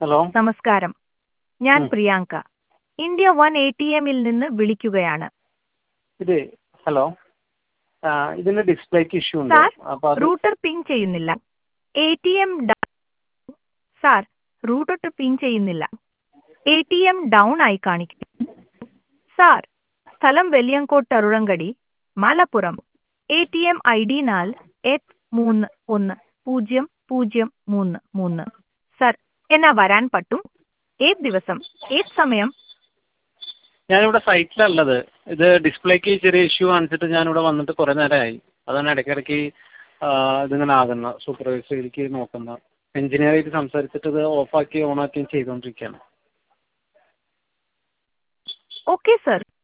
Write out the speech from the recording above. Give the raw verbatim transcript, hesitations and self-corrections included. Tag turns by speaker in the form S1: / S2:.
S1: Hello.
S2: നമസ്കാരം, ഞാൻ
S1: ഉം.
S2: Priyanka, India one A T എമ്മിൽ നിന്ന് വിളിക്കുകയാണ്.
S1: ഇത് ഹലോ. ആ, ഇതിന് ഡിസ്പ്ലേക്ക് ഇഷ്യൂ ഉണ്ട്.
S2: സാർ,
S1: അപ്പോൾ അത്
S2: റൂട്ടർ പിങ് ചെയ്യുന്നില്ല. A T M sir router ping ചെയ്യുന്നില്ല. എ ടി എം ഡൗൺ ആയി കാണിക്കും. സാർ, സ്ഥലം Veliyankode Tharulankadi, Malappuram. A T M I D നാല് എട്ട് മൂന്ന് ഒന്ന് പൂജ്യം പൂജ്യം മൂന്ന് മൂന്ന്. സാർ, എന്നാ വരാൻ പറ്റും? ഏത് ദിവസം, ഏത് സമയം?
S1: ഞാനിവിടെ സൈറ്റിലുള്ളത്. ഇത് ഡിസ്പ്ലേക്ക് ചെറിയ ഇഷ്യൂ കാണിച്ചിട്ട് ഞാനിവിടെ വന്നിട്ട് കുറേ നേരമായി. അതാണ് ഇടയ്ക്കിടയ്ക്ക് ആ, ഇതിങ്ങനെ ആകുന്നത്. സൂപ്പർവൈസറിലേക്ക് നോക്കുന്ന എഞ്ചിനീയറായിട്ട് സംസാരിച്ചിട്ട് ഇത് ഓഫാക്കി ഓണാക്കി ചെയ്തുകൊണ്ടിരിക്കുകയാണ്.
S2: Okay sir.